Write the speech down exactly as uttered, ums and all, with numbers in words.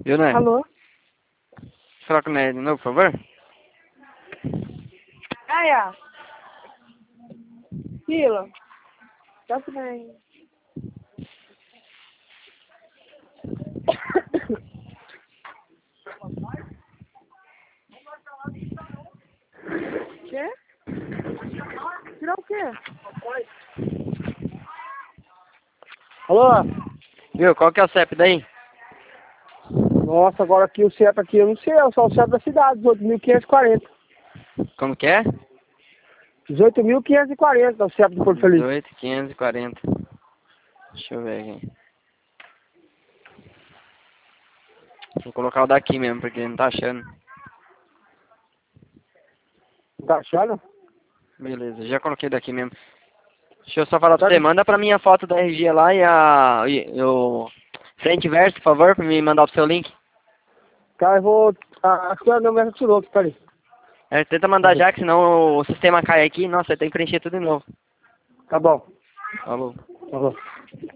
Viu, né? Alô? Fala com ele de novo, por favor. Ah, é. Fila. Tá tudo bem. Quê? Tirar o quê? Alô? Viu, qual que é o C E P daí? Nossa, agora aqui o C E P aqui, eu não sei, é só o C E P da cidade, dezoito mil quinhentos e quarenta. Como que é? dezoito mil quinhentos e quarenta, o C E P do Porto Feliz. dezoito, quinhentos e quarenta. Deixa eu ver aqui. Vou colocar o daqui mesmo, porque não tá achando. Tá achando? Beleza, já coloquei daqui mesmo. Deixa eu só falar pra você, manda pra mim a foto da R G lá e a... E, o frente e verso, por favor, pra me mandar pro seu link. Cara, eu vou... Ah, acho que é o número que tirou, peraí. É, tenta mandar já, que senão o sistema cai aqui. Nossa, tem que preencher tudo de novo. Tá bom. Falou. Tá bom.